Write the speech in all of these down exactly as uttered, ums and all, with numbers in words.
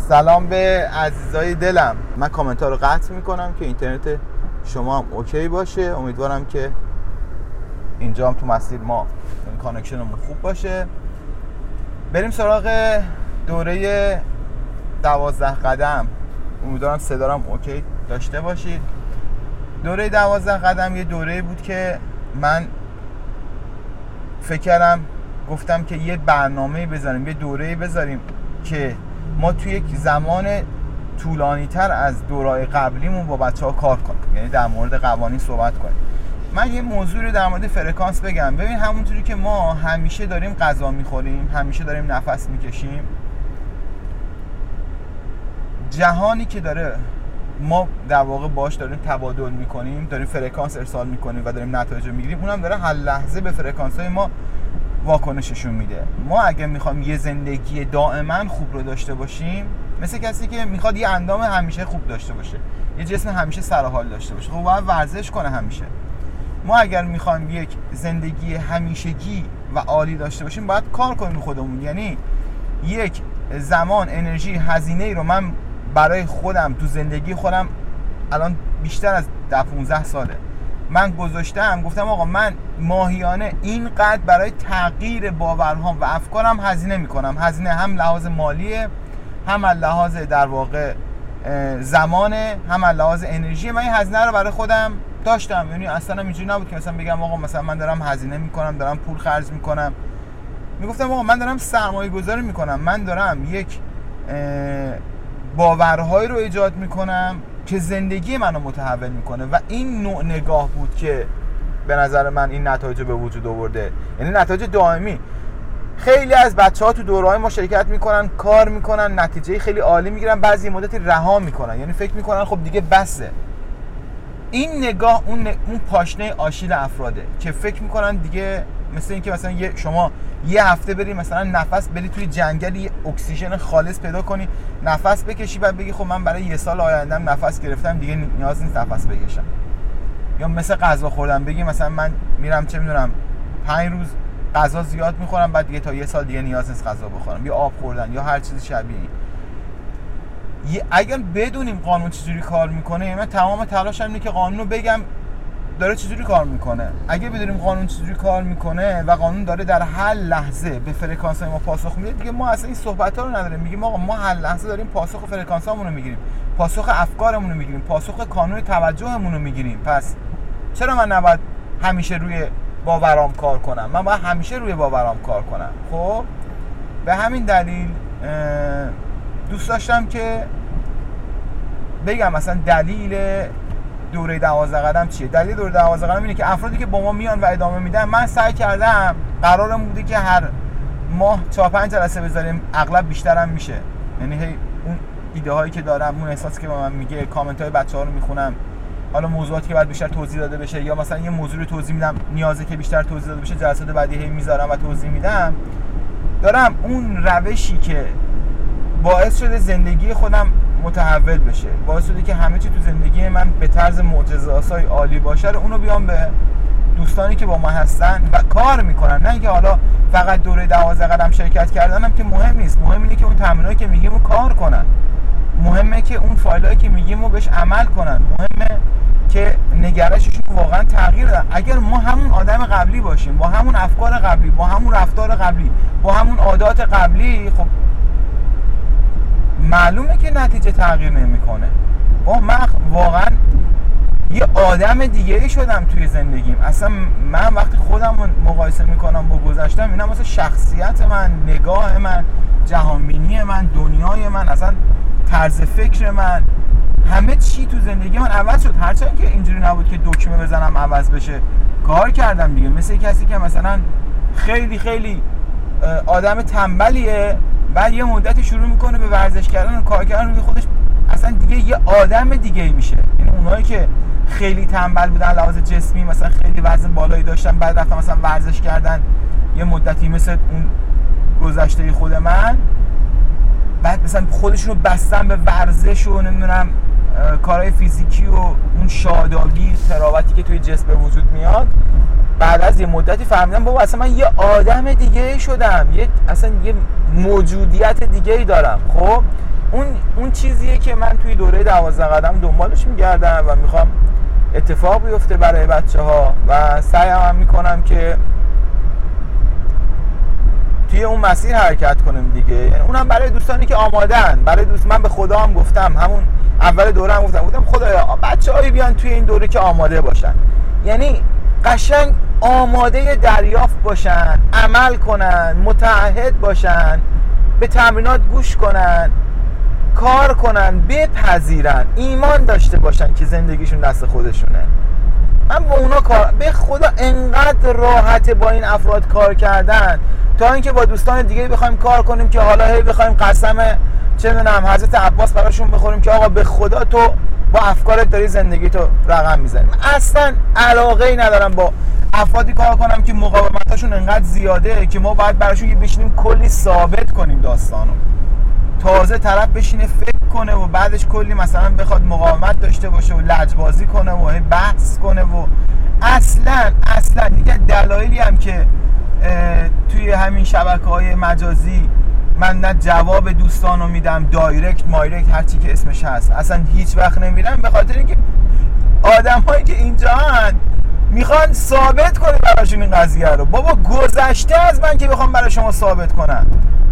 سلام به عزیزای دلم. من کامنت ها رو قطع میکنم که اینترنت شما هم اوکی باشه. امیدوارم که اینجا هم تو مسیر ما این کانکشنمون خوب باشه. بریم سراغ دوره دوازده قدم. امیدوارم صدارم اوکی داشته باشید. دوره دوازده قدم یه دوره بود که من فکر کردم گفتم که یه برنامه بذاریم، یه دوره بذاریم که ما توی یک زمان طولانی تر از دورهای قبلیمون با بچه ها کار کنیم، یعنی در مورد قوانین صحبت کنیم. من یه موضوع رو در مورد فرکانس بگم. ببین، همونطوری که ما همیشه داریم غذا میخوریم، همیشه داریم نفس میکشیم، جهانی که داره ما در واقع باش داریم تبادل میکنیم، داریم فرکانس ارسال میکنیم و داریم نتایج رو میگیریم، اونم داره هر لحظه به فرکانس های ما واکنششون میده. ما اگه میخوایم یه زندگی دائما خوب رو داشته باشیم، مثل کسی که میخواد یه اندام همیشه خوب داشته باشه، یه جسم همیشه سر حال داشته باشه، خب باید ورزش کنه همیشه. ما اگر میخوایم یک زندگی همیشگی و عالی داشته باشیم، باید کار کنیم خودمون. یعنی یک زمان، انرژی، هزینه ای رو من برای خودم تو زندگی خودم الان بیشتر از ده پانزده ساله من گذاشتم، گفتم آقا من ماهیانه اینقدر برای تغییر باورهام و افکارم هزینه میکنم. هزینه هم لحاظ مالیه، هم لحاظ در واقع زمانه، هم لحاظ انرژی. من این هزینه رو برای خودم داشتم. یعنی اصلا اینجوری نبود که مثلا بگم آقا مثلا من دارم هزینه میکنم، دارم پول خرج میکنم. میگفتم آقا من دارم سرمایه گذاری میکنم، من دارم یک باورهایی رو ایجاد میکنم که زندگی منو متحول میکنه. و این نوع نگاه بود که به نظر من این نتایج رو به وجود آورده، یعنی نتایج دائمی. خیلی از بچه‌ها تو دوره‌های ما شرکت میکنن، کار میکنن، نتیجه خیلی عالی میگیرن، بعضی مدتی رها میکنن، یعنی فکر میکنن خب دیگه بسه. این نگاه اون, ن... اون پاشنه آشیل افراده که فکر میکنن دیگه، مثل این که مثلا یه شما یه هفته بری مثلا نفس بری توی جنگلی، اکسیژن خالص پیدا کنی، نفس بکشی، بعد بگی خب من برای یه سال آیندهم نفس گرفتم، دیگه نیاز نیست نفس بکشم. یا مثل غذا خوردن، بگی مثلا من میرم چه میدونم پنج روز غذا زیاد میخورم، بعد دیگه تا یه سال دیگه نیاز نیست غذا بخورم. یا آب خوردن یا هر چیز شبیه این. اگر بدونیم قانون چجوری کار میکنه، من تمام تلاشم اینه که قانون رو بگم داره چجوری کار میکنه. اگه بدونیم قانون چجوری کار میکنه و قانون داره در هر لحظه به فرکانس ما پاسخ میده، دیگه ما اصلا این صحبت ها رو نداریم. میگیم آقا ما هر لحظه داریم پاسخ فرکانس هامون رو میگیریم، پاسخ افکارمون رو میگیریم، پاسخ کانون توجهمون رو میگیریم. پس چرا من نباید همیشه روی باورام کار کنم؟ من باید همیشه روی باورام کار کنم. خب به همین دلیل دوست داشتم که بگم مثلا دلیل دوره دوازده قدم چیه. دلیل دوره دوازده قدم اینه که افرادی که با ما میان و ادامه میدن، من سعی کردم، قرارم بوده که هر ماه چهار پنج جلسه بذاریم، اغلب بیشترم میشه. یعنی هی اون ایده هایی که دارم، اون احساسی که به من میگه، کامنت های بچه‌ها رو میخونم، حالا موضوعاتی که باید بیشتر توضیح داده بشه، یا مثلا یه موضوع رو توضیح میدم نیازه که بیشتر توضیح داده بشه، جلسات بعدی هی میذارم و توضیح میدم. دارم اون روشی که باعث شده زندگی خودم متحول بشه، باعث شده که همه چی تو زندگی من به طرز معجزه‌آسای عالی باشه، اونو بیام به دوستانی که با ما هستن و کار میکنن. نه اینکه حالا فقط دوره دوازده قدم شرکت کردنم که مهم نیست، مهم اینه که اون تمرینایی که میگیم رو کار کنن، مهمه که اون فایلایی که میگیم رو بهش عمل کنن، مهمه که نگرششون واقعا تغییر بدن. اگر ما همون آدم قبلی باشیم، با همون افکار قبلی، با همون رفتار قبلی، با همون عادات قبلی، خب معلومه که نتیجه تغییر نمیکنه. با من واقعا یه آدم دیگه ای شدم توی زندگیم. اصلا من وقتی خودم مقایسه میکنم با گذشتم، اینا مثلا شخصیت من، نگاه من، جهانبینی من، دنیای من، اصلا طرز فکر من، همه چی تو زندگی من عوض شد. هرچند که اینجوری نبود که دکمه بزنم عوض بشه، کار کردم دیگه. مثل کسی که مثلا خیلی خیلی آدم تنبلیه، بعد یه مدتی شروع میکنه به ورزش کردن و کار کردن روی خودش، اصلا دیگه یه آدم دیگه ای میشه. یعنی اونایی که خیلی تنبل بودن لحاظ جسمی، مثلا خیلی وزن بالایی داشتن، بعد رفتن مثلا ورزش کردن یه مدتی، مثل اون گذشته خود من، بعد مثلا خودشون رو بستن به ورزش و نمیدونم کارهای فیزیکی و اون شادابی، تراوتی که توی جسم به وجود میاد، بعد از یه مدتی فهمیدم بابا اصلا من یه آدم دیگه شدم، یه اصلا یه موجودیت دیگه ای دارم. خب اون اون چیزیه که من توی دوره دوازده قدم دنبالش میگردم و میخوام اتفاق بیفته برای بچه ها و سعیم هم میکنم که توی اون مسیر حرکت کنیم دیگه. یعنی اونم برای دوستانی که آمادن، برای دوست من به خدا هم گفتم، همون اول دوره هم گفتم گفتم خدایا بچه‌هایی بیان توی این دوره که آماده باشن، یعنی قشنگ آماده دریافت باشن، عمل کنن، متعهد باشن، به تمرینات گوش کنن، کار کنن، بپذیرن، ایمان داشته باشن که زندگیشون دست خودشونه. من با اونا کار به خدا انقدر راحته با این افراد کار کردن تا اینکه با دوستان دیگه بخوایم کار کنیم که حالا هی بخوایم قسم چه میدونم حضرت عباس براشون بخوریم که آقا به خدا تو با افکارت داری زندگی تو رقم میزنی. اصلا علاقه ای ندارم با افرادی کار کنم که مقاومتاشون انقدر زیاده که ما باید براشون یه بشینیم کلی ثابت کنیم داستانو، تازه طرف بشینه فکر کنه و بعدش کلی مثلا بخواد مقاومت داشته باشه و لجبازی کنه و بحث کنه و اصلا اصلا دیگه. دلایلی هم که توی همین شبکه‌های مجازی من نه جواب دوستانو میدم، دایرکت مایرکت هر چی که اسمش هست، اصلا هیچ وقت نمیرم، به خاطر اینکه آدمایی که اینجا هن میخوان ثابت کنه براشون این قضیه رو. بابا گذشته از من که بخوام برای شما ثابت کنم.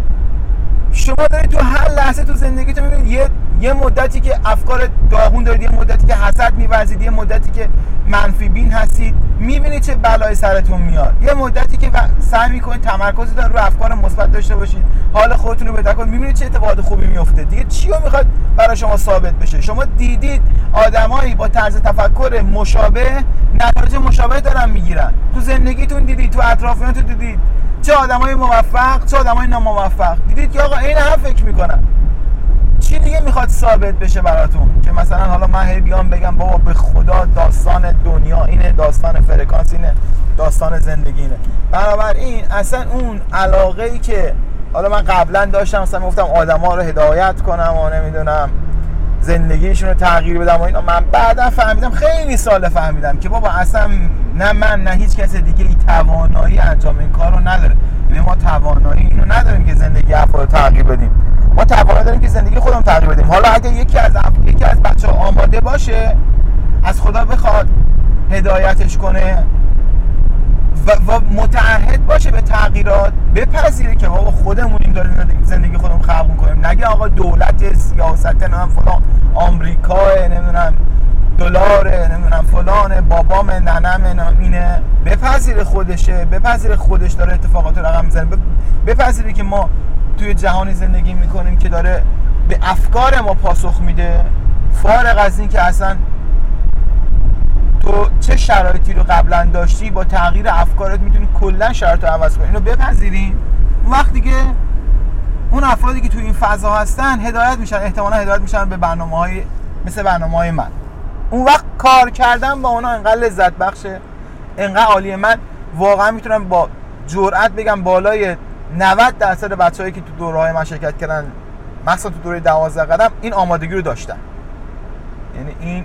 شما دارید تو هر لحظه تو زندگیتون میبینید یه یه مدتی که افکار داغون دارید، یه مدتی که حسد می‌ورزید، یه مدتی که منفی بین هستید، میبینید چه بلایی سرتون میاد، یه مدتی که سعی میکنید تمرکزتون رو افکار مثبت داشته باشید، حال خودتون رو بهتر کنید، میبینید چه اتفاقات خوبی میفته. دیگه چی رو میخواد برای شما ثابت بشه؟ شما دیدید آدمایی با طرز تفکر مشابه نتایج مشابه دارن میگیرن، تو زندگیتون دیدید، تو اطرافیانتون دیدید چه آدمای موفق چه آدمای ناموفق، دیدید که آقا این هم فکر میکنن. چی دیگه میخواد ثابت بشه براتون که مثلا حالا من هی بیام بگم بابا به خدا داستان دنیا اینه، داستان فرکانس اینه، داستان زندگی اینه؟ بنابراین اصلا اون علاقه ای که حالا من قبلا داشتم، مثلا میگفتم آدما رو هدایت کنم و نمیدونم زندگیشون رو تغییر بدم و اینا، من بعدا فهمیدم، خیلی سال فهمیدم که بابا اصلا نه من نه هیچ کس دیگه ای توانایی انجام این کار رو نداره. یعنی ما توانایی اینو نداریم که زندگی افراد رو تغییر بدیم، ما توانایی داریم که زندگی خودمون تغییر بدیم. حالا اگه یکی از یکی از بچه‌ها آماده باشه، از خدا بخواد هدایتش کنه و, و متعهد باشه به تغییرات، بپذیره که بابا خودمونیم داریم زندگی خودمون خلق می‌کنیم، نگه آقا دولت، سیاست، نمیدونم فلان، آمریکا، نمیدونم دلار، نمیدونم فلان، بابام، ننم اینه. بپذیره خودشه، بپذیره خودش داره اتفاقات رو رقم میزنه، بپذیره که ما توی جهانی زندگی میکنیم که داره به افکار ما پاسخ میده، فارغ از این که اصلا تو چه شرایطی رو قبلا داشتی، با تغییر افکارت میتونی کلا شرایط رو عوض کنی. اینو بپذیرین، اون وقت دیگه اون افرادی که توی این فضا هستن هدایت میشن، احتمالا هدایت میشن به برنامه‌های مثل برنامه‌های من. اون وقت کار کردن با اونا انقدر لذت بخشه، انقدر عالیه. من واقعا میتونم با جرئت بگم بالای نود درصد بچه‌هایی که تو دوره‌های من شرکت کردن، مثلا تو دوره دوازده قدم، این آمادگی رو داشتن. یعنی این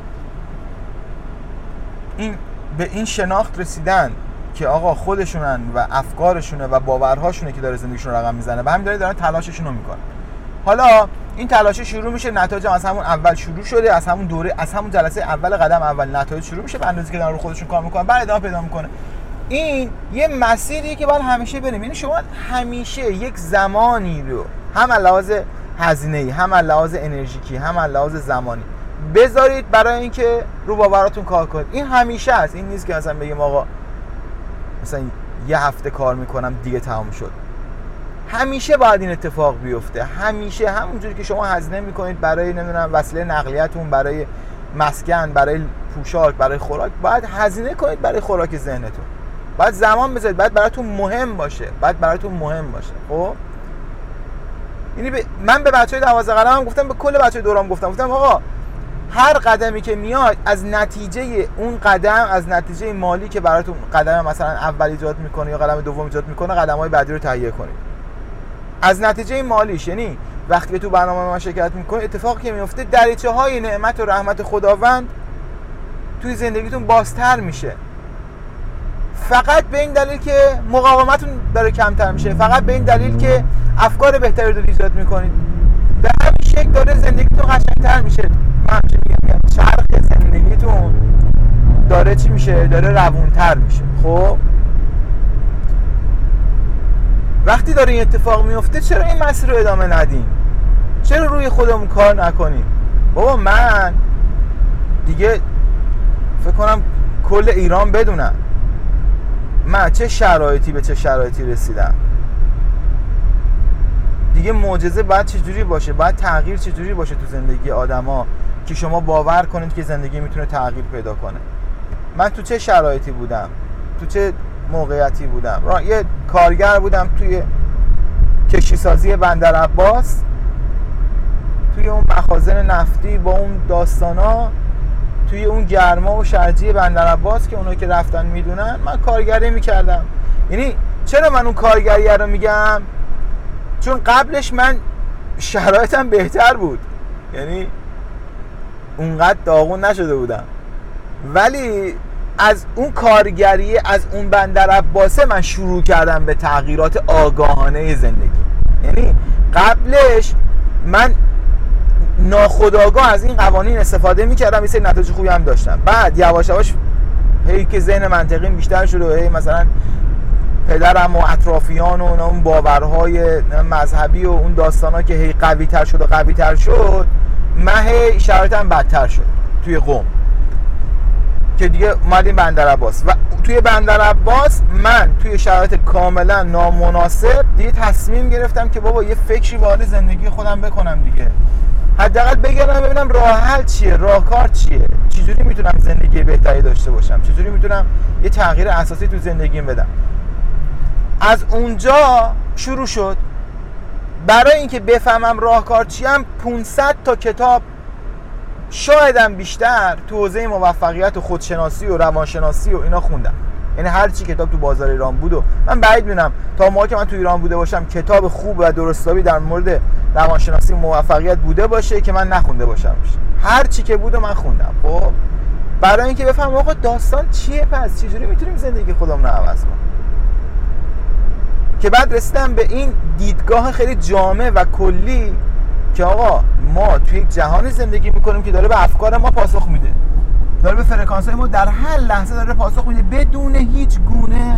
این به این شناخت رسیدن که آقا خودشونن و افکارشونه و باورهاشونه که داره زندگیشون رقم میزنه و همین داره دارن تلاششون رو میکنن. حالا این تلاش شروع میشه، نتایج از همون اول شروع شده، از همون دوره، از همون جلسه اول قدم اول نتایج شروع میشه، به اندازه که دارن رو خودشون کار میکنن، بعد ادامه پیدا میکنه. این یه مسیریه که باید همیشه بریم. یعنی شما همیشه یک زمانی رو هم از لحاظ هزینه‌ای، هم از لحاظ انرژیکی، هم از لحاظ زمانی بذارید برای اینکه رو باوراتون کار کنید. این همیشه است، این نیست که مثلا بگیم آقا مثلا یه هفته کار میکنم دیگه تمام شد. همیشه باید این اتفاق بیفته. همیشه همونجوری که شما هزینه میکنید برای نمیدونم وسیله نقلیه‌تون، برای مسکن، برای پوشاک، برای خوراک، باید هزینه کنید برای خوراک ذهنتون. باید زمان بذارید، باید براتون مهم باشه، باید براتون مهم باشه. خب یعنی ب... من به بچهای دوازده قدم هم گفتم، به کل بچهای دورام گفتم گفتم آقا هر قدمی که میاد از نتیجه اون قدم، از نتیجه مالی که براتون قدم مثلا اول ایجاد میکنه یا قدم دوم ایجاد میکنه، قدم‌های بعدی رو تهیه کنید. از نتیجه مالیش، یعنی وقتی که تو برنامه ما شرکت میکنید، اتفاقی که میفته دریچه‌های نعمت و رحمت خداوند توی زندگیتون بازتر میشه. فقط به این دلیل که مقاومتون داره کمتر میشه، فقط به این دلیل که افکار بهتری رو ایجاد میکنید. به همین شکل داره زندگیتون قشنگتر میشه. من همیشه میگم چرخ زندگیتون داره چی میشه؟ داره روونتر میشه. خب وقتی داره این اتفاق میفته چرا این مسیر رو ادامه ندیم؟ چرا روی خودمون کار نکنیم؟ بابا من دیگه فکر کنم کل ایران بدونم من چه شرایطی به چه شرایطی رسیدم. دیگه معجزه باید چجوری باشه، باید تغییر چجوری باشه تو زندگی آدما که شما باور کنید که زندگی میتونه تغییر پیدا کنه. من تو چه شرایطی بودم، تو چه موقعیتی بودم. یه کارگر بودم توی کشتیسازی بندر عباس، توی اون مخازن نفتی با اون داستانا، توی اون گرما و شرجی بندر عباس که اونایی که رفتن میدونن. من کارگری میکردم. یعنی چرا من اون کارگری رو میگم؟ چون قبلش من شرایطم بهتر بود، یعنی اونقدر داغون نشده بودم، ولی از اون کارگری، از اون بندر عباسه من شروع کردم به تغییرات آگاهانه زندگی. یعنی قبلش من ناخودآگاه از این قوانین استفاده میکردم، یه سری نتایج خوبی هم داشتم. بعد یواش یواش هی که ذهن منطقی بیشتر شد و هی مثلا پدرم و اطرافیان و اون باورهای مذهبی و اون داستانا که هی قوی تر شد و قوی تر شد، من هی شرایطم بدتر شد توی قم که دیگه اومدیم بندر عباس. و توی بندر عباس من توی شرایط کاملا نامناسب دیگه تصمیم گرفتم که بابا یه فکری وارد زندگی خودم بکنم دیگه، حداقل بگردم ببینم راه حل چیه، راهکار چیه، چجوری میتونم زندگی بهتری داشته باشم، چجوری میتونم یه تغییر اساسی تو زندگیم بدم. از اونجا شروع شد. برای اینکه بفهمم راهکار چیم پانصد تا کتاب، شایدم بیشتر، تو حوزه موفقیت و خودشناسی و روانشناسی و اینا خوندم. یعنی هر چی کتاب تو بازار ایران بود و من بعید میدونم تا موقعی که من تو ایران بوده باشم کتاب خوب و درستابی در مورد روانشناسی و موفقیت بوده باشه که من نخونده باشم. هر چی که بود من خوندم. خب برای اینکه بفهمم آقا داستان چیه، پس چجوری میتونیم زندگی خودمون رو عوض کنیم. که بعد رسیدم به این دیدگاه خیلی جامع و کلی که آقا ما توی یک جهانی زندگی میکنیم که داره به افکار ما پاسخ میده، داره به فرکانس‌های ما در هر لحظه داره پاسخ میده بدون هیچ گونه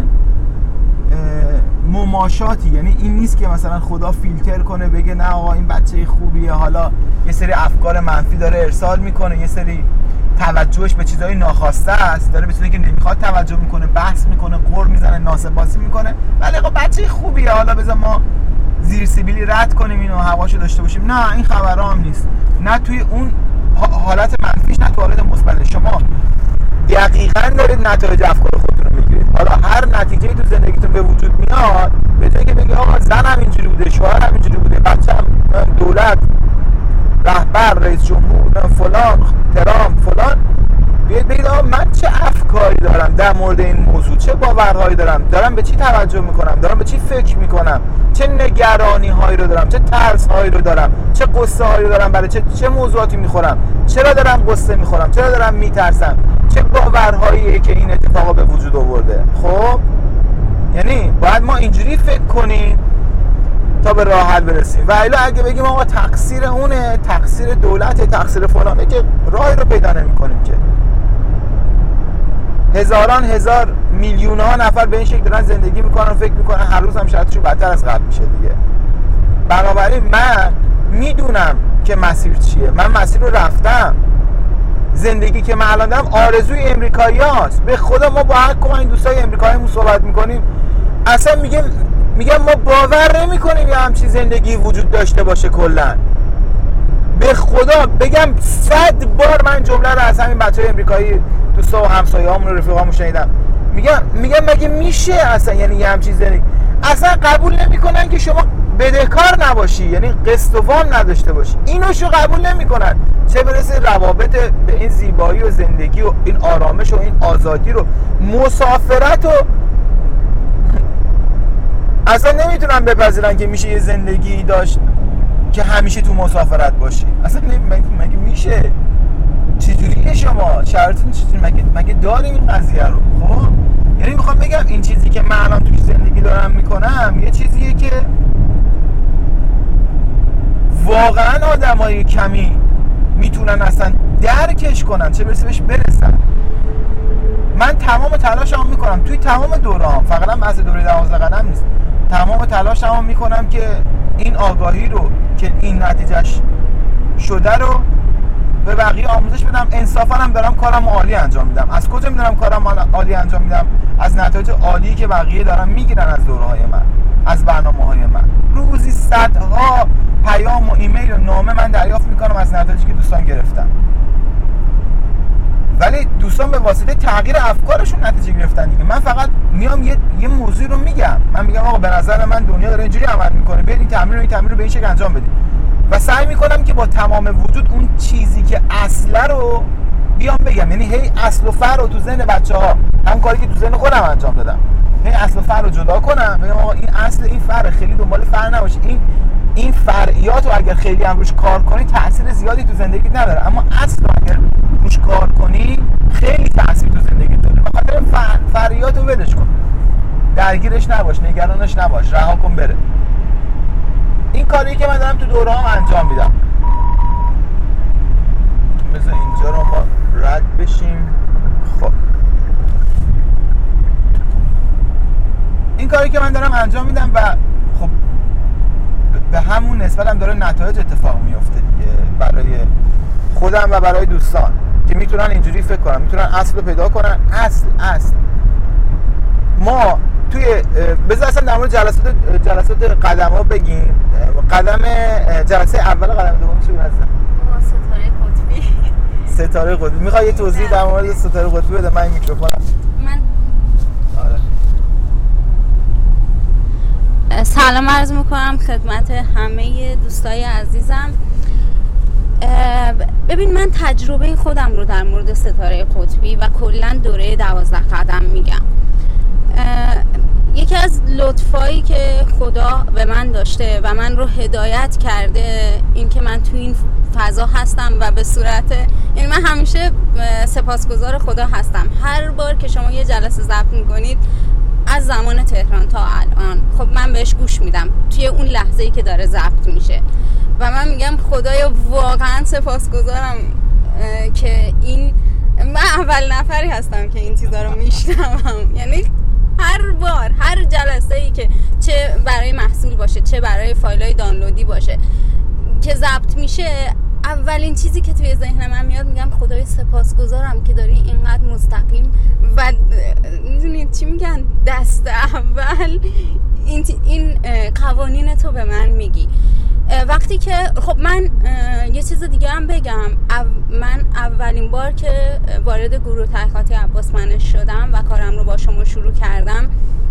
مماشاتی. یعنی این نیست که مثلا خدا فیلتر کنه بگه نه آقا این بچه خوبیه، حالا یه سری افکار منفی داره ارسال میکنه، یه سری توجهش به چیزای ناخواسته است، داره به چیزایی که نمیخواد توجه میکنه، بحث میکنه، قر میزنه، ناسباسی میکنه، ولی آقا بچه خوبیه حالا بذار ما زیر سیبیلی رد کنیم اینو هواشو داشته باشیم. نه، این خبرها هم نیست. نه توی اون حالت منفیش نه تو حالت مثبت. شما دقیقاً دارید نتایج افکار خودتون رو میگیرید. حالا هر نتیجه‌ای تو زندگیتون به وجود میاد، به جای که بگی آقا زنم اینجوری بوده، شوهرم اینجوری بوده، بچه‌م، دولت، رهبر، رئیس جمهور، فلان، ترامپ، فلان، بیاید بگید آقا من چه افکاری دارم در مورد این موضوع، چه باورهایی دارم، دارم به چی توجه میکنم، دارم به چی فکر میکنم، چه نگرانی هایی رو دارم، چه ترس هایی رو دارم، چه قصه هایی رو دارم، برای چه چه موضوعاتی میخورم، چرا دارم قصه میخورم، چرا دارم میترسم، چه باورهاییه که این اتفاقا به وجود آورده. خب یعنی باید ما اینجوری فکر کنیم تا به راه حل برسیم. و الا اگه بگیم آقا تقصیر اونه، تقصیر دولت، تقصیر فلانه، که راهی رو پیدا نمی‌کنیم. که هزاران هزار میلیون ها نفر به این شکل دارن زندگی میکنن و فکر میکنن هر روز هم شرایطشون بدتر از قبل میشه دیگه. بنابراین من میدونم که مسیر چیه، من مسیر رو رفتم. زندگی که من الان دارم آرزوی امریکایی‌هاست. به خدا ما با حق این دوستای امریکاییمون صحبت میکنیم، اصلا میگم میگم ما باور نمی‌کنیم یه همچین زندگی وجود داشته باشه کلا. به خدا بگم صد بار من جمله رو از همین بچه‌های امریکایی دوستا و همسایه‌هامون و رفیقامون شنیدم. میگم میگم مگه میشه اصلا، یعنی یه همچین زندگی اصلا قبول نمی‌کنن که شما بدهکار نباشی، یعنی قسط و وام نداشته باشی. اینو شو قبول نمی‌کنن، چه برسه روابط به این زیبایی و زندگی و این آرامش و این آزادی رو، مسافرت و اصلا نمیتونن بپذیرن که میشه یه زندگی داشت که همیشه تو مسافرت باشی. اصلا مگه میشه؟ چجوریه شما؟ شرایطتون چجوری؟ مگه مگه داریم این قضیه رو؟ خب یعنی میخوام بگم این چیزی که من الان توی زندگی دارم میکنم یه چیزیه که واقعا آدمای کمی میتونن اصلا درکش کنن، چه برسه بهش برسن. من تمام تلاشمو میکنم توی تمام دوره‌ام، فقط هم از دوره دوازده قدم نیست، تمام تلاشمو میکنم که این آگاهی رو که این نتیجهش شده رو به بقیه آموزش بدم. انصافا هم دارم کارم عالی انجام میدم. از کجا میدونم کارم عالی انجام میدم؟ از نتایج عالی که بقیه دارن میگیرن از دوره‌های من، از برنامه‌های من. روزی صدها پیام و ایمیل و نامه من دریافت میکنم از نتایجی که دوستان گرفتن، ولی دوستان به واسطه تغییر افکارشون نتیجه گرفتن دیگه. من فقط میام یه یه موضوع رو میگم، من میگم آقا به نظر من دنیا داره اینجوری عمل میکنه، برید این تمرین رو این تمرین رو به این شکل انجام بدید و سعی میکنم که با تمام وجود اون چیزی که اصله رو بیام بگم. یعنی هی اصل و فرع رو تو ذهن بچه‌ها، هم کاری که تو ذهن خودم انجام دادم، هی اصل و فرع رو جدا کنم، بگم آقا این اصل این فرع، خیلی دنبال فرع نباشید، این این فرعیات رو اگر خیلی هم روش کار کنی تاثیر زیادی تو زندگیت نداره، اما اصل رو اگر روش کار کنی خیلی تاثیر تو زندگیت داره. به خاطر فرعیات رو ولش کن، درگیرش نباش، نگرانش نباش، رها کن بره. این کاری که من دارم تو دوره‌ام انجام میدم. مثلا اینجا رو ما رد بشیم. خب این کاری که من دارم انجام میدم و خب به همون نسبت هم داره نتایج اتفاق میفته دیگه، برای خودم و برای دوستان که میتونن اینجوری فکر کنن، میتونن اصل رو پیدا کنن. اصل اصل ما توی بذار اصلا در مورد جلسات جلسات قدم ها بگیم. قدم جلسه اول قدم دوم چی بود هستن؟ ستاره قطبی. ستاره قطبی. میخوای یه توضیح در مورد ستاره قطبی بده؟ من این میکروفونم. من آره. سلام عرض میکنم خدمت همه دوستای عزیزم. ببین من تجربه خودم رو در مورد ستاره قطبی و کلا دوره دوازده قدم میگم. یکی از لطفایی که خدا به من داشته و من رو هدایت کرده این که من تو این فضا هستم و به صورت، یعنی من همیشه سپاسگزار خدا هستم. هر بار که شما یه جلسه ضبط میکنید از زمان تهران تا الان، خب من بهش گوش میدم توی اون لحظه‌ای که داره ضبط میشه و من میگم خدایا واقعا سپاسگزارم که این من اول نفری هستم که این چیزا رو میشنوم. یعنی هر بار هر جلسه ای که چه برای محصول باشه چه برای فایلای دانلودی باشه که ضبط میشه، اولین چیزی که توی ذهن من میاد میگم خدای سپاسگزارم که داری اینقدر مستقیم و میدونید چی میگن دست اول این این قوانین تو به من میگی. وقتی که خب من یه چیز دیگه هم بگم، من اولین بار که وارد گروه تحقیقاتی عباس منش شدم و کارم رو با شما شروع کردم،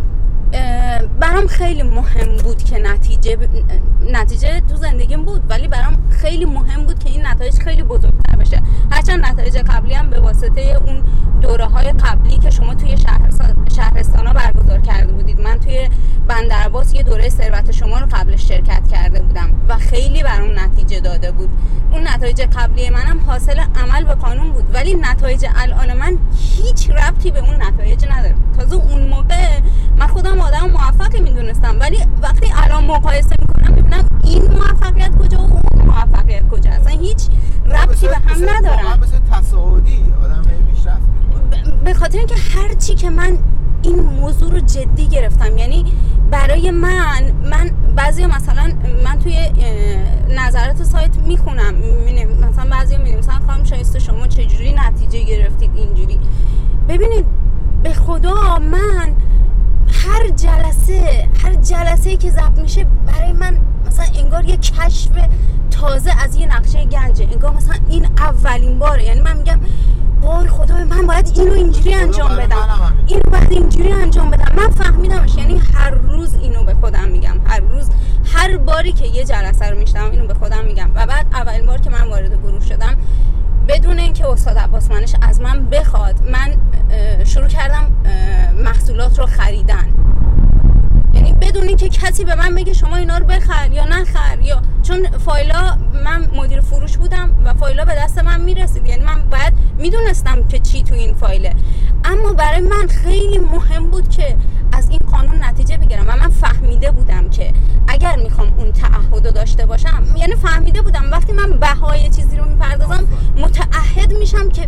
برام خیلی مهم بود که نتیجه ب... نتیجه تو زندگیم بود، ولی برام خیلی مهم بود که این نتایج خیلی بزرگتر بشه. هرچند نتایج قبلی هم به واسطه اون دوره های قبلی که شما توی شهرستان شهرستانا برگزار کرده بودید، من توی بندرعباس یه دوره ثروت شما رو قبلش شرکت کرده بودم و خیلی برام نتیجه داده بود. اون نتایج قبلی منم حاصل عمل به قانون بود، ولی نتایج الان من هیچ ربطی به اون نتایج نداره. تازه اون موقع من خودم آدم موفقی میدونستم، ولی وقتی الان مقایسه میکنم میبینم این موفقیت کجا و اون موفقیت کجا، اصلا هیچ ربطی به هم ندارن. واقعا مثل تصاعدی آدم پیشرفت میکنه، به خاطر اینکه هر چی که من این موضوع رو جدی گرفتم. یعنی برای من من بعضیا مثلا من توی نظرات سایت میخونم، مثلا بعضیا میگن مثلا خانم شایسته شما چجوری نتیجه گرفتید اینجوری. ببینید به خدا من هر جلسه هر جلسه که ضبط میشه برای من مثلا انگار یه کشف تازه از یه نقشه گنجه، انگار مثلا این اولین باره. یعنی من میگم وای خدای من باید اینو اینجوری انجام بدم، اینو باید اینجوری انجام بدم. من فهمیدمش. یعنی هر روز اینو به خودم میگم، هر روز هر باری که یه جلسه رو میشنوم اینو به خودم میگم. و بعد اولین بار که من وارد گروه شدم، بدون اینکه استاد عباس منش از من بخواد، من شروع کردم محصولات رو خریدن. یعنی بدون اینکه کسی به من بگه شما اینا رو بخر یا نخر، یا چون چون فایلا من مدیر فروش بودم و فایلا به دست من میرسید، یعنی من باید میدونستم که چی تو این فایله. اما برای من خیلی مهم بود که از این قانون نتیجه بگیرم و من فهمیده بودم که اگر میخوام اون تعهد رو داشته باشم، یعنی فهمیده بودم وقتی من بهای چیزی رو میپردازم متعهد میشم که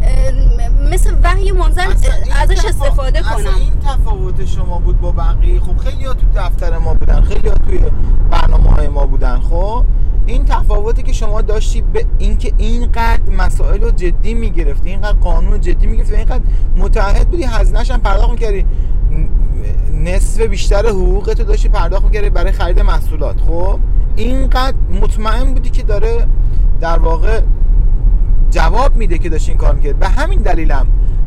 مثل وحی منزل ازش استفاده کنم. اصلا این تفاوت شما بود با بقیه. خب خیلی ها تو دفتر ما بودن، خیلی ها توی برنامه های ما بودن. خب این تفاوتی که شما داشتی به اینکه اینقدر مسائل رو جدی میگرفتی، اینقدر قانون رو جدی میگرفتی، اینقدر متعهد بودی، هزینه‌ش هم پرداخت میکردی، نصف بیشتر حقوقتو داشتی پرداخت میکردی برای خرید محصولات. خب اینقدر مطمئن بودی که داره در واقع جواب میده که داشتی این کار میکرد. به همین دلیلم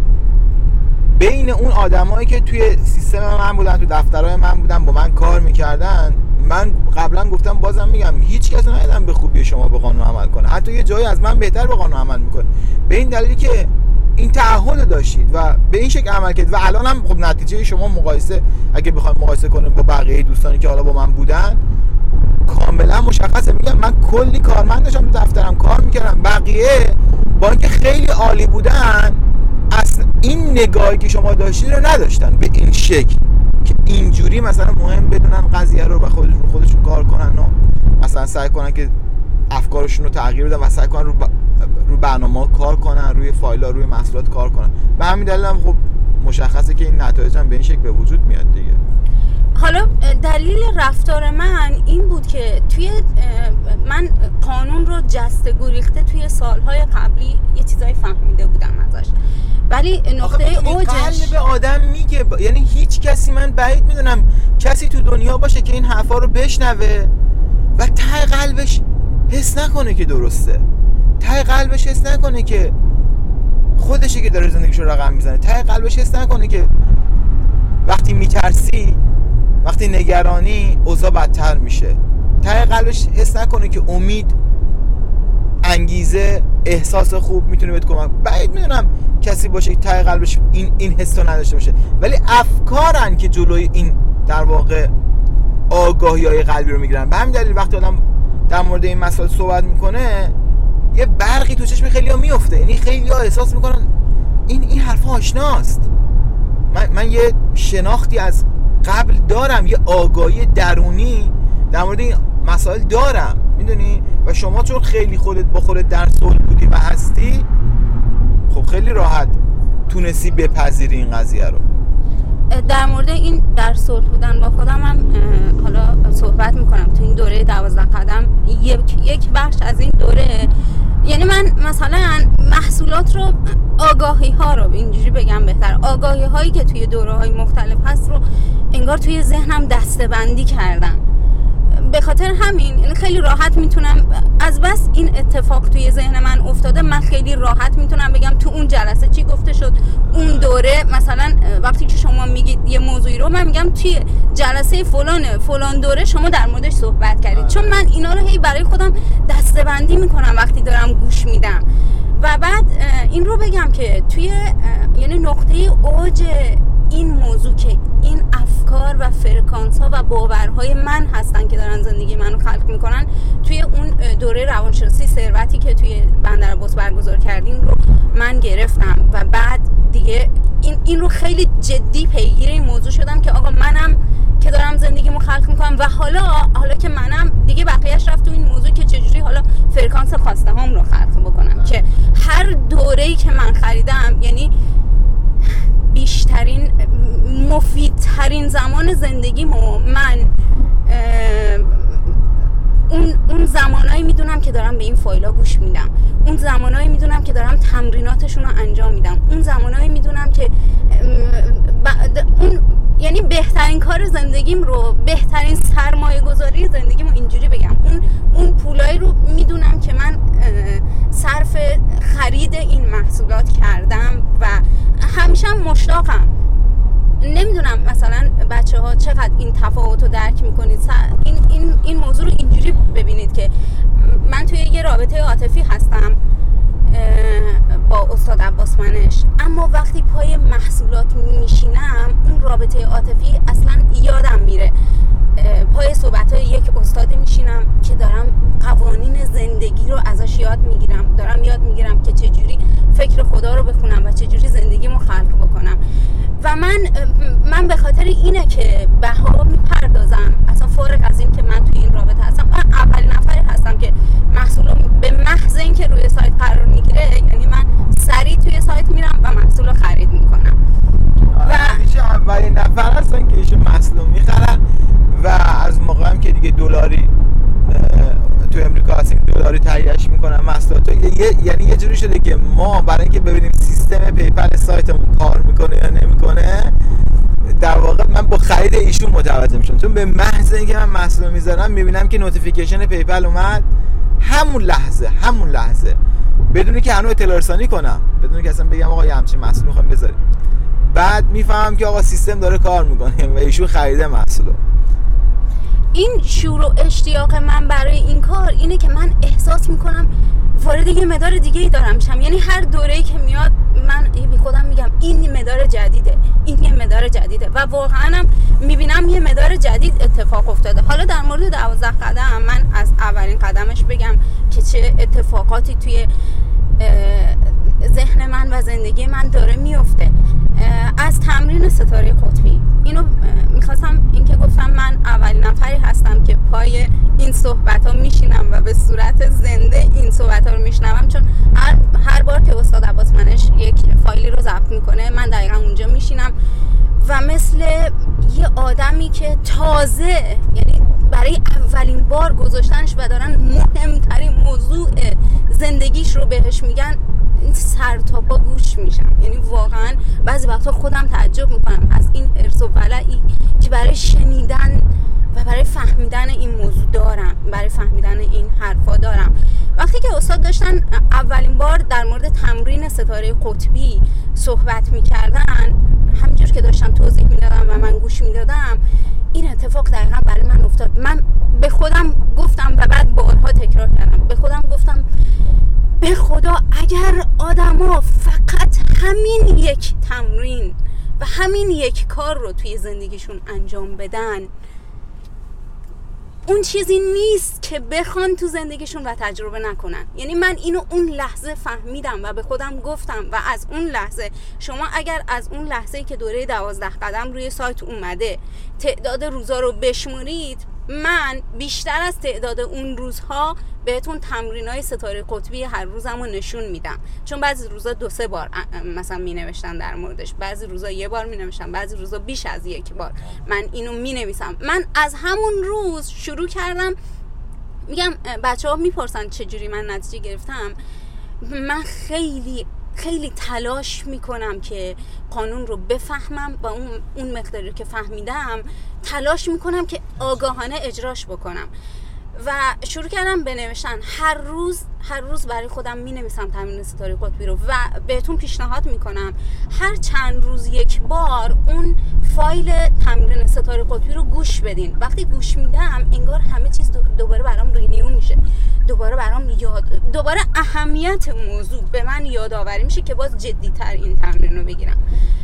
بین اون آدمایی که توی سیستم من بودن، تو دفترهای من بودن، با من کار میکردن، من قبلا گفتم بازم میگم هیچ کس ندیدم به خوبی شما به قانون عمل کنه، حتی یه جایی از من بهتر به قانون عمل میکنه، به این دلیلی که این تعهد داشتید و به این شکل عمل کردید. و الان هم خب نتیجه شما مقایسه اگه بخوایم مقایسه کنیم با بقیه دوستانی که حالا با من بودن کاملا مشخصه. میگم من کلی کارمند داشتم تو دفترم کار میکردم، بقیه با اینکه خیلی عالی بودن اصلا این نگاهی که شما داشتید رو نداشتن به این شکل که اینجوری مثلا مهم بدونن قضیه رو و خودشون خودشون کار کنن و مثلا سعی کنن که افکارشون رو تغییر بدن و سعی کنن رو, ب... رو برنامه‌ها کار کنن، روی فایل‌ها، روی محصولات کار کنن. به همین دلیل هم خب مشخصه که این نتایج هم به این شکل به وجود میاد دیگه. حالا دلیل رفتار من این بود که توی من قانون رو جسته گریخته توی سالهای قبلی یه چیزایی فهمیده بودم ازش، ولی نقطه اوجش قلب آدم میگه با... یعنی هیچ کسی، من بعید میدونم کسی تو دنیا باشه که این حرفا رو بشنوه و ته قلبش حس نکنه که درسته، ته قلبش حس نکنه که خودشه که داره زندگیش رو رقم میزنه، ته قلبش حس نکنه که وقتی میترسی، وقتی نگرانی، اوضاع بدتر میشه، ته قلبش حس نکنه که امید، انگیزه، احساس خوب میتونه بهت کمک. بعید میدونم کسی باشه که ته قلبش این این حس رو نداشته باشه، ولی افکارن که جلوی این در واقع آگاهی‌های قلبی رو میگیرن. به همین دلیل وقتی آدم در مورد این مسائل صحبت میکنه یه برقی تو چشم خیلی‌ها میفته، یعنی خیلی‌ها احساس میکنن این این حرفا آشناست. من من یه شناختی از قبل دارم، یه آگاهی درونی در مورد این مسائل دارم، میدونی؟ و شما چون خیلی خودت با خودت در صلح بودی و هستی، خب خیلی راحت تونستی بپذیری این قضیه رو. در مورد این در صلح بودن با خودم هم حالا صحبت میکنم تو این دوره دوازده قدم. یک یک بخش از این دوره، یعنی من مثلا محصولات رو، آگاهی ها رو اینجوری بگم بهتر، آگاهی هایی که توی دوره های مختلف هست رو انگار توی ذهنم دسته‌بندی کردم. به خاطر همین یعنی خیلی راحت میتونم، از بس این اتفاق توی ذهن من افتاده، من خیلی راحت میتونم بگم تو اون جلسه چی گفته شد، اون دوره مثلا وقتی که شما میگید یه موضوعی رو، من میگم توی جلسه فلان فلان دوره شما در موردش صحبت کردید، چون من اینا رو هی برای خودم دسته‌بندی میکنم وقتی دارم گوش میدم. و بعد این رو بگم که توی یعنی نقطه اوج این موضوع که این افکار و فرکانس ها و باورهای من هستن که دارن زندگی منو خلق میکنن، توی اون دوره روانشناسی ثروتی که توی بندرعباس برگزار کردیم رو من گرفتم و بعد دیگه این این رو خیلی جدی پیگیر این موضوع شدم که آقا منم که دارم زندگیمو خلق میکنم و حالا حالا که منم دیگه بقیه‌اش رفت تو این موضوع که چجوری حالا فرکانس خواسته هام رو خلق بکنم. که هر دوره‌ای که من خریدم، یعنی بیشترین مفیدترین زمان زندگیمو من اون اون زمانایی میدونم که دارم به این فایلا گوش میدم، اون زمانایی میدونم که دارم تمریناتشون رو انجام میدم، اون زمانایی میدونم که اون یعنی بهترین کار زندگیم رو، بهترین سرمایه گذاری زندگیم رو اینجوری بگم، اون اون پولایی رو میدونم که من صرف خرید این محصولات کردم و همیشه هم مشتاقم. نمیدونم مثلا بچه ها چقدر این تفاوت رو درک میکنید. این, این, این موضوع رو اینجوری ببینید که من توی یه رابطه عاطفی هستم با استاد عباس منش، اما وقتی پای محصولات میشینم اون رابطه عاطفی اصلا یادم میره. پای صحبت‌های یک استادی میشینم که دارم زندگی رو ازش یاد میگیرم، دارم یاد میگیرم که چجوری فکر خدا رو بخونم و چجوری زندگیمو خلق بکنم. و من من به خاطر اینه که بها میپردازم، اصلا فارغ از این که من توی این رابطه هستم، من اولین نفری هستم که محصول به محض اینکه روی سایت قرار میگیره، یعنی من سریع توی سایت میرم و محصول رو خرید میکنم. و همیشه اولین نفر هستن که ایشون محصول میخرن و از موقعی هم که دیگه دلاری تو امریکا هستیم دلاری تهیه‌اش میکنن محصولات، یعنی یه جوری شده که ما برای اینکه ببینیم سیستم پیپل سایتمون کار میکنه یا نمیکنه، در واقع من با خرید ایشون متوجه میشم، چون به محض اینکه من محصول میذارم میبینم که نوتیفیکیشن پیپل اومد، همون لحظه همون لحظه بدون که هنوز اطلاع رسانی کنم، بدون که اصلا بگم آقا یه همچین محصول میخوام بذاریم، بعد میفهمم که آقا سیستم داره کار میکنه و ایشون خریده محصولو. این شور و اشتیاق من برای این کار اینه که من احساس میکنم وارد یه مدار دیگه ای دارم میشم. یعنی هر دوره‌ای که میاد من به خودم میگم این مدار جدیده، این یه مدار جدیده و واقعا هم میبینم یه مدار جدید اتفاق افتاده. حالا در مورد دوازده قدم من از اولین قدمش بگم که چه اتفاقاتی توی ذهن من و زندگی من داره میفته. از تمرین ستاره قطبی، اینو میخواستم این که گفتم من اولین نفری هستم که پای این صحبت ها میشینم و به صورت زنده این صحبت ها رو میشنوم، چون هر, هر بار که استاد عباس منش یک فایلی رو ضبط میکنه من دقیقا اونجا میشینم و مثل یه آدمی که تازه، یعنی برای اولین بار گذاشتنش و دارن مهمترین موضوع زندگیش رو بهش میگن، سر تا پا گوش میشم. یعنی واقعا بعضی وقتا خودم تعجب میکنم از این ارث و ولعی که برای شنیدن و برای فهمیدن این موضوع دارم، برای فهمیدن این حرفا دارم. وقتی که استاد داشتن اولین بار در مورد تمرین ستاره قطبی صحبت میکردن، همینجور که داشتن توضیح میدادم و من گوش میدادم، این اتفاق دقیقا برای من افتاد. من به خودم گفتم و بعد بارها تکرار کردم، به خودم گفتم به خدا اگر آدما فقط همین یک تمرین و همین یک کار رو توی زندگیشون انجام بدن، اون چیزی نیست که بخوان تو زندگیشون و تجربه نکنن. یعنی من اینو اون لحظه فهمیدم و به خودم گفتم و از اون لحظه، شما اگر از اون لحظه‌ای که دوره دوازده قدم روی سایت اومده تعداد روزا رو بشمرید، من بیشتر از تعداد اون روزها بهتون تمرینای ستاره قطبی هر روزم رو نشون میدم، چون بعضی روزا دو سه بار مثلا می نوشتن در موردش، بعضی روزا یه بار می نوشتن، بعضی روزا بیش از یک بار من اینو می نویسم. من از همون روز شروع کردم، میگم بچه ها میپرسن چجوری من نتیجه گرفتم، من خیلی خیلی تلاش میکنم که قانون رو بفهمم و اون اون مقداری رو که فهمیدم تلاش میکنم که آگاهانه اجراش بکنم و شروع کردم به نوشتن. هر روز هر روز برای خودم می نویسم تمرین ستاره قطبی رو و بهتون پیشنهاد میکنم هر چند روز یک بار اون فایل تمرین ستاره قطبی رو گوش بدین. وقتی گوش میدم انگار همه چیز دوباره برام رینیو میشه، دوباره برام یاد، دوباره اهمیت موضوع به من یادآوری میشه که باز جدی‌تر این تمرین رو بگیرم.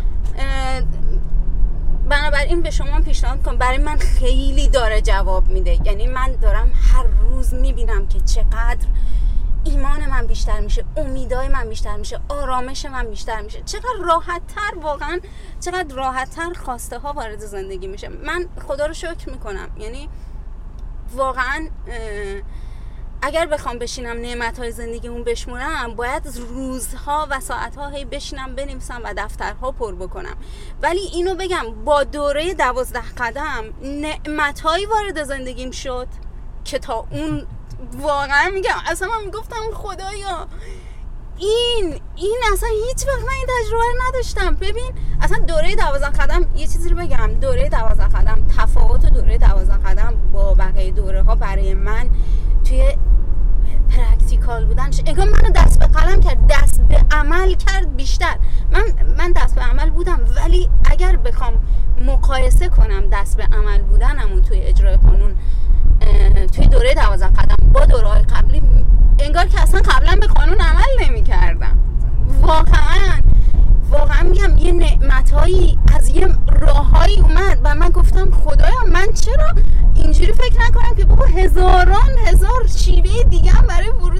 بنابراین به شما پیشنهاد میکنم، برای من خیلی داره جواب میده. یعنی من دارم هر روز میبینم که چقدر ایمان من بیشتر میشه، امیدای من بیشتر میشه، آرامش من بیشتر میشه، چقدر راحت تر، واقعا چقدر راحت تر خواسته ها وارد زندگی میشه. من خدا رو شکر میکنم. یعنی واقعا اگر بخوام بشینم نعمت‌های زندگیمون بشمرم، باید روزها و ساعت‌ها هی بشینم بنویسم و دفترها پر بکنم. ولی اینو بگم با دوره دوازده قدم نعمت‌هایی وارد زندگیم شد که تا اون واقعا میگم اصلا من میگفتم خدایا این این اصلا هیچ وقت من این تجربه رو نداشتم. ببین اصلا دوره دوازده قدم، یه چیزی رو بگم، دوره دوازده قدم تفاوت دوره دوازده قدم با بقیه دوره ها برای من توی پرکتیکال بودنش، انگار منو دست به قلم کرد، دست به عمل کرد بیشتر. من من دست به عمل بودم، ولی اگر بخوام مقایسه کنم دست به عمل بودنمون توی اجرای قانون توی دوره دوازده قدم با دوره‌های قبلی، انگار که اصلا قبلا به قانون عمل نمی کردم. واقعا واقعا میگم یه نعمتایی از یه راههایی اومد و من گفتم خدایا من چرا اینجوری فکر نکنم که بابا هزاران هزار شیوه دیگه هم برای ورود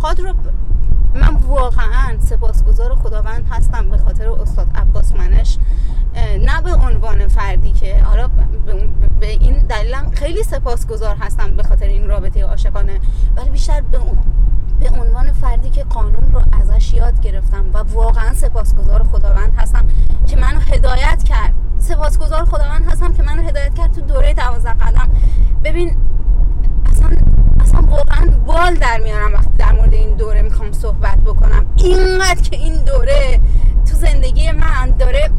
میخواد رو من واقعا سپاسگزار خداوند هستم به خاطر استاد عباس منش، نه به عنوان فردی که حالا به این دلیلم خیلی سپاسگزار هستم به خاطر این رابطه عاشقانه، ولی بیشتر به اون به عنوان فردی که قانون رو ازش یاد گرفتم و واقعا سپاسگزار خداوند هستم که منو هدایت کرد. سپاسگزار خداوند هستم که منو هدایت کرد تو دوره دوازده قدم. ببین اصلا اصلا واقعا بال در میارم وقتی در مورد این دوره میخوام صحبت بکنم. اینقدر که این دوره تو زندگی من داره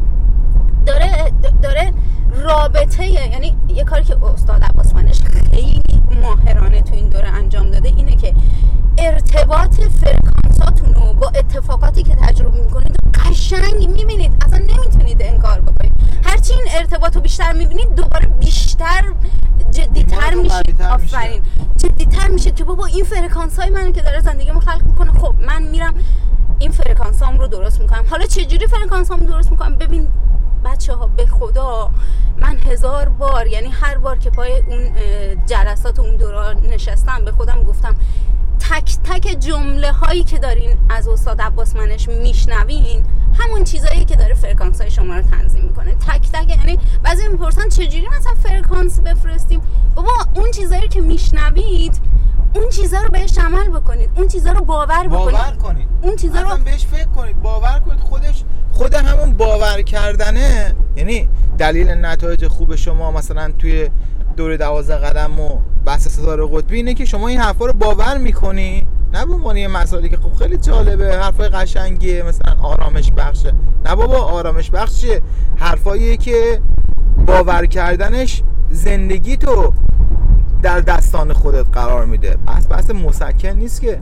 داره داره رابطه، یعنی یه کاری که استاد عباس منش خیلی ماهرانه تو این دوره انجام داده اینه که ارتباط فرکانساتون رو با اتفاقاتی که تجربه میکنید قشنگ میبینید، اصلا نمیتونید انکار بکنید. هرچی این ارتباط رو بیشتر میبینید دوباره بیشتر جدیتر میشید. آفرین، جدیتر میشید که بابا این فرکانس های من که داره زندگیمو خلق میکنه، خب من میرم این فرکانس هام رو درست میکنم. حالا چجوری فرکانس هام درست میکنم؟ ببین بچه ها، به خدا من هزار بار، یعنی هر بار که پای اون جلسات اون دوره نشستم به خودم گفتم تک تک جمله هایی که دارین از استاد عباس منش میشنوین همون چیزایی که داره فرکانس های شما رو تنظیم میکنه. تک تک، یعنی بعضی میپرسن چجوری مثلا فرکانس بفرستیم؟ بابا اون چیزایی که میشنوید اون چیزا رو بهش عمل بکنید، اون چیزا رو باور بکنید، باور کنید، اون چیزا رو بهش فکر کنید، باور کنید. خودش خود همون باور کردنه، یعنی دلیل نتایج خوب شما مثلا توی دوره دوازده قدم و بحث ستاره قطبی اینه که شما این حرفا رو باور میکنی، نه به عنوان یه مسائلی که خب خیلی جالبه، حرفای قشنگیه مثلا آرامش بخشه. نه بابا، آرامش بخشه حرفاییه که باور کردنش زندگی تو در دستان خودت قرار میده. بس بحث مسکن نیست که.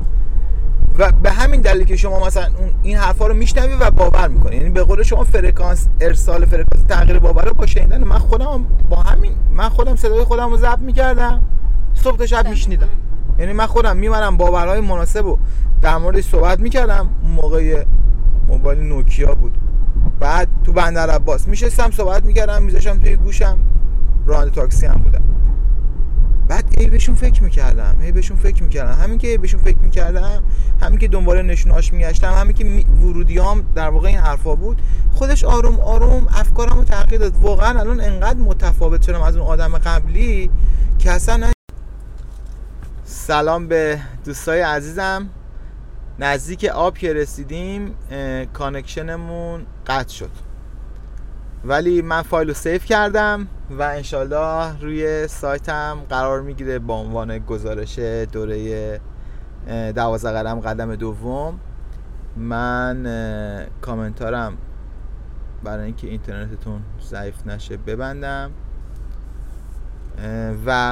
و به همین دلیل که شما مثلا اون این حرفا رو میشنوی و باور میکنی، یعنی به قول شما فرکانس ارسال فرکانس تغییر باور رو با شنیدن. من خودم با همین من خودم صدای خودم رو ضبط میکردم، صبح تا شب میشنیدم. یعنی من خودم میمرم باورهای مناسب رو در موردش صحبت میکردم. اون موقع موبایل نوکیا بود، بعد تو بندر عباس میشستم صحبت میکردم، میذاشتم توی گوشم، راننده تاکسی هم بودم. بعد هی بهشون فکر میکردم هی بهشون فکر میکردم همین که بهشون فکر میکردم، همین که دنبال نشونهاش میگشتم، همین که می... ورودیام در واقع این حرفا بود، خودش آروم آروم افکارمو تغییر داد. واقعا الان انقدر متفاوت شدم از اون آدم قبلی که اصلا. سلام به دوستای عزیزم. نزدیک آب که رسیدیم کانکشنمون قطع شد، ولی من فایل رو سیو کردم و انشالله روی سایتم قرار میگیره با عنوان گزارش دوره دوازده قدم قدم دوم. من کامنتارم برای اینکه اینترنتتون ضعیف نشه ببندم و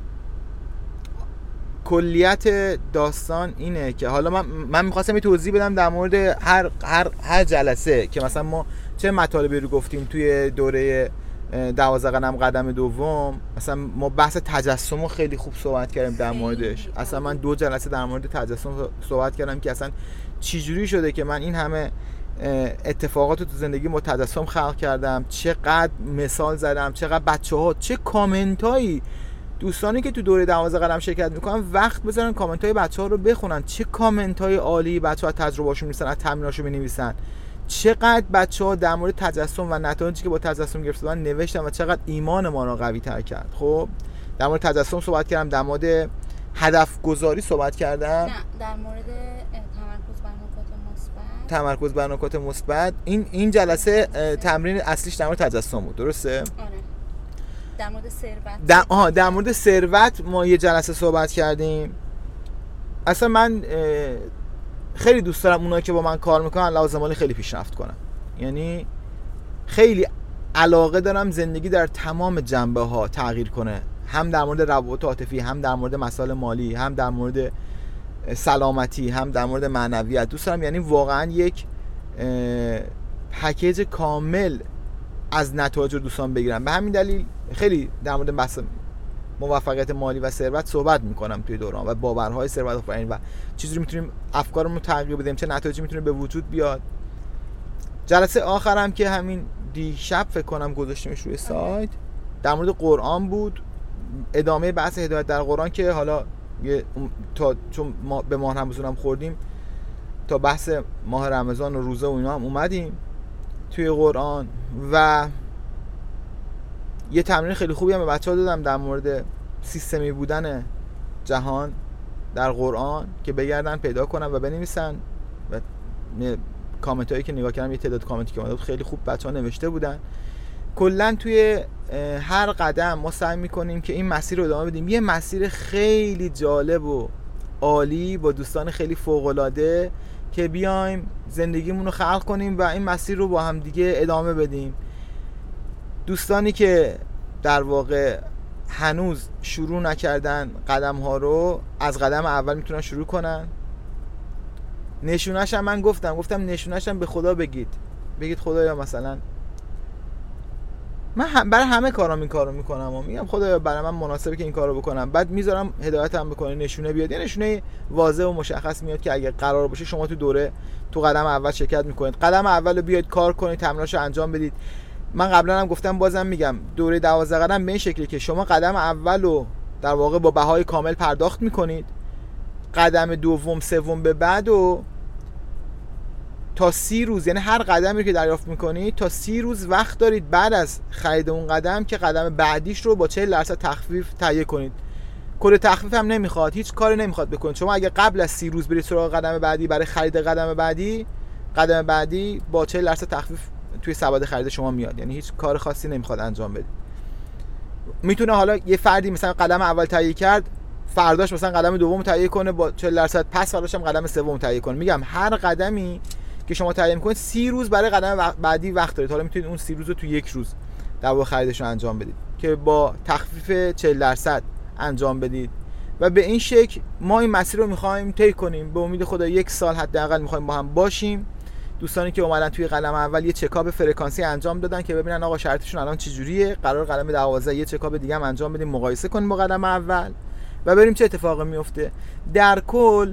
کلیت داستان اینه که حالا من من می‌خواستم یه توضیح بدم در مورد هر هر هر جلسه که مثلا ما چه مطالبی رو گفتیم توی دوره دوازده قدم قدم دوم. مثلا ما بحث تجسم رو خیلی خوب صحبت کردیم در موردش. اصلا من دو جلسه در مورد تجسم صحبت کردم که اصلا چجوری شده که من این همه اتفاقات رو تو زندگی با تجسم خلق کردم، چقدر مثال زدم، چقدر بچه‌ها، چه کامنتایی. دوستانی که تو دوره دوازده قدم شرکت میکنن وقت بذارن کامنت های بچه ها رو بخونن، چه کامنت های عالی بچه ها تجربهاشون می‌نویسن، از تمریناشون می‌نویسن، چقدر بچه ها در مورد تجسم و نتایجی که با تجسم گرفتن نوشتن و چقدر ایمان ما رو قوی تر کرد. خب در مورد تجسم صحبت کردم، در مورد هدف گذاری صحبت کردم، نه در مورد تمرکز بر نکات مثبت تمرکز بر نکات مثبت. این این جلسه تمرین اصلیش در مورد تجسم بود، درسته؟ آره. در مورد ثروت در آها در مورد ثروت ما یه جلسه صحبت کردیم. اصلا من خیلی دوست دارم اونایی که با من کار میکنن لحاظ مالی خیلی پیشرفت کنن. یعنی خیلی علاقه دارم زندگی در تمام جنبه ها تغییر کنه، هم در مورد روابط عاطفی، هم در مورد مسائل مالی، هم در مورد سلامتی، هم در مورد معنویت. دوست دارم یعنی واقعا یک پکیج کامل از نتایج رو دوستان بگیرم. به همین دلیل خیلی در مورد بحث موفقیت مالی و ثروت صحبت میکنم توی دوران و باورهای ثروت آفرین و چیزی میتونیم افکارمون رو تغییر بدیم، چه نتایجی میتونه به وجود بیاد. جلسه آخرم که همین دیشب فکر کنم گذاشتیمش روی سایت، در مورد قرآن بود، ادامه بحث هدایت در قرآن که حالا یه تا چون ما به ماه رمضان هم خوردیم، تا بحث ماه رمضان و روزه و اینا هم اومدیم توی قرآن و یه تمرین خیلی خوبی هم به بچه‌ها دادم در مورد سیستمی بودن جهان در قرآن که بگردن پیدا کنن و بنویسن. و کامنت هایی که نگاه کردم، یه تعداد کامنتی که اومده بود خیلی خوب بچه‌ها نوشته بودن. کلا توی هر قدم ما سعی میکنیم که این مسیر رو ادامه بدیم. یه مسیر خیلی جالب و عالی با دوستان خیلی فوق‌العاده که بیایم زندگیمون رو خلق کنیم و این مسیر رو با هم دیگه ادامه بدیم. دوستانی که در واقع هنوز شروع نکردن قدم ها رو، از قدم اول میتونن شروع کنن. نشونش هم من گفتم گفتم نشونش هم به خدا بگید بگید خدایا مثلا من هم برای همه کارام این کارو میکنم و میگم خدایا برای من مناسبه که این کارو بکنم، بعد میذارم هدایتم بکنه، نشونه بیاد، یه نشونه واضح و مشخص میاد که اگه قرار باشه شما تو دوره تو قدم اول شرکت میکنید، قدم اول رو بیاید کار کنید، تمریناشو انجام بدید. من قبلا هم گفتم بازم میگم دوره دوازده قدم به این شکلی که شما قدم اول رو در واقع با بهای کامل پرداخت میکنید، قدم دوم سوم به بعد و تا سی روز، یعنی هر قدمی که دریافت میکنید تا سی روز وقت دارید بعد از خرید اون قدم که قدم بعدیش رو با چهل درصد تخفیف تهیه کنید. کد تخفیف هم نمیخواد، هیچ کاری نمیخواد بکنید. شما اگه قبل از سی روز برید سراغ قدم بعدی برای خرید قدم بعدی، قدم بعدی با چهل درصد تخفیف توی سبد خرید شما میاد، یعنی هیچ کار خاصی نمیخواد انجام بدید. میتونه حالا یه فردی مثلا قدم اول تهیه کرد، فرداش مثلا قدم دوم تهیه کنه با چهل درصد، پس فرداش هم قدم سوم تهیه کنه. میگم هر قدمی که شما تهیه میکنید سی روز برای قدم بعدی وقت دارید. حالا میتونید اون سی روز رو تو یک روز در واقع خریدش رو انجام بدید که با تخفیف چهل درصد انجام بدید و به این شکل ما این مسیر رو میخوایم طی کنیم. به امید خدا یک سال حداقل میخوایم با هم باشیم. دوستانی که اومدن توی قدم اول یه چکاپ فرکانسی انجام دادن که ببینن آقا شرطشون الان چه جوریه، قرار قدم دوازده یه چکاپ دیگه هم انجام بدیم، مقایسه کنیم با قدم اول و بریم چه اتفاقی میفته. در کل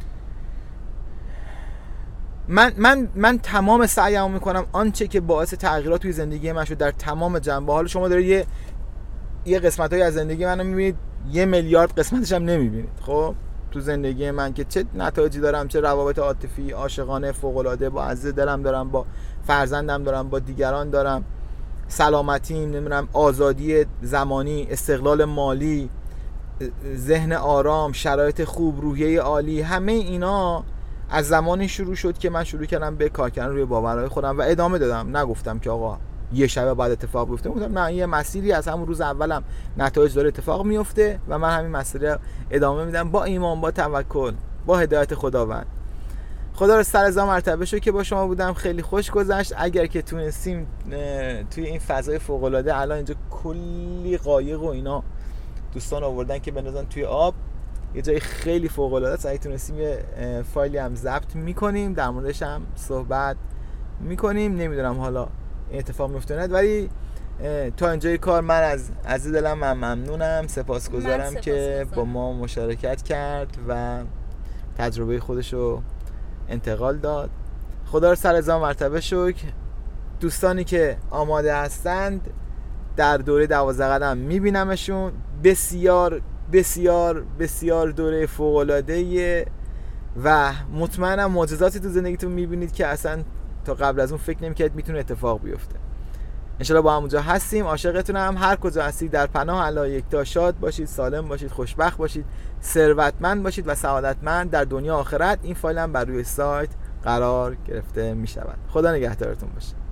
من من من تمام سعیمو میکنم آنچه که باعث تغییرات توی زندگی من شد در تمام جنبه. حالا شما دارید یه یه قسمتایی از زندگی منو میبینید، یه میلیارد قسمتش هم نمیبینید. خب تو زندگی من که چه نتایجی دارم، چه روابط عاطفی عاشقانه فوق العاده با عزیز دلم دارم، با فرزندم دارم، با دیگران دارم، سلامتیم، نمیدونم آزادی زمانی، استقلال مالی، ذهن آرام، شرایط خوب، روحیه عالی، همه اینا از زمانی شروع شد که من شروع کردم به کار کردن روی باورهای خودم و ادامه دادم. نگفتم که آقا یه شب بعد اتفاق بیفته، گفتم نه، یه مسیری از همون روز اولم نتایج داره اتفاق میفته و من همین مسیر ادامه میدم با ایمان، با توکل، با هدایت خداوند. خدا رو سر هزار مرتبه شو که با شما بودم، خیلی خوش گذشت. اگر که تونستیم توی این فضای فوق العاده، الان اینجا کلی قایق و اینا دوستان آوردن که بندازن توی آب، یه جای خیلی فوق العاده است. اگه تونستیم یه فایلی هم ضبط میکنیم، در موردش هم صحبت میکنیم. نمیدونم حالا این اتفاق میفته نه، ولی تا اینجای کار من از عزیز دلم من ممنونم، سپاسگزارم سپاس که با ما مشارکت کرد و تجربه خودشو انتقال داد. خدا رو سر هزار مرتبه شکر. دوستانی که آماده هستند در دوره دوازده قدم میبینمشون. بسیار بسیار بسیار دوره فوق‌العاده‌ایه و مطمئنم معجزاتی تو زندگیتون میبینید که اصلا تا قبل از اون فکر نمی‌کردید میتونه اتفاق بیفته. انشالله با هم اونجا هستیم. عاشقتونم. هر کجا هستید در پناه الله یکتا شاد باشید، سالم باشید، خوشبخت باشید، ثروتمند باشید و سعادتمند در دنیا آخرت. این فایل هم بر روی سایت قرار گرفته میشود. خدا نگهدارتون باشه.